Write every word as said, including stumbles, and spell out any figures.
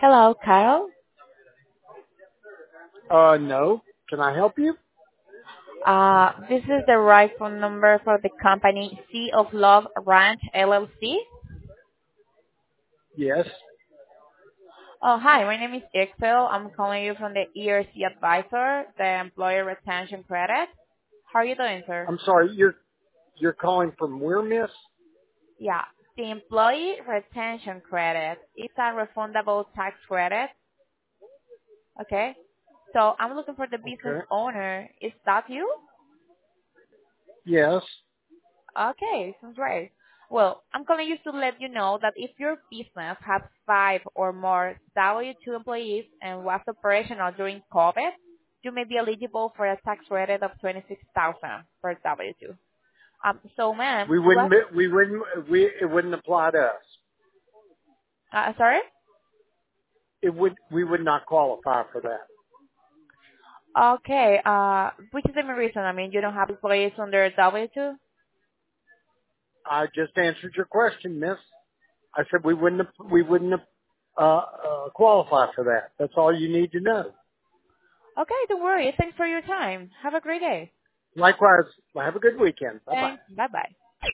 Hello, Carol. Uh, no. Can I help you? Uh, this is the right phone number for the company Sea of Love Ranch L L C. Yes. Oh, hi. My name is Ixel. I'm calling you from the E R C Advisor, the Employee Retention Credit. How are you doing, sir? I'm sorry. You're you're calling from where, Miss? Yeah, the Employee Retention Credit. It's a refundable tax credit. Okay. So I'm looking for the business Okay. owner. Is that you? Yes. Okay, sounds great. Well, I'm calling you to let you know that if your business has five or more W two employees and was operational during COVID, you may be eligible for a tax credit of twenty-six thousand dollars per W two. Um, so, ma'am, We what? wouldn't. We wouldn't. We it wouldn't apply to us. Uh, sorry? It would. We would not qualify for that. Okay. Uh, which is the main reason? I mean, you don't have employees under W two. I just answered your question, Miss. I said we wouldn't. We wouldn't uh, uh, qualify for that. That's all you need to know. Okay, don't worry. Thanks for your time. Have a great day. Likewise. Have a good weekend. Bye bye. Thanks. Bye bye.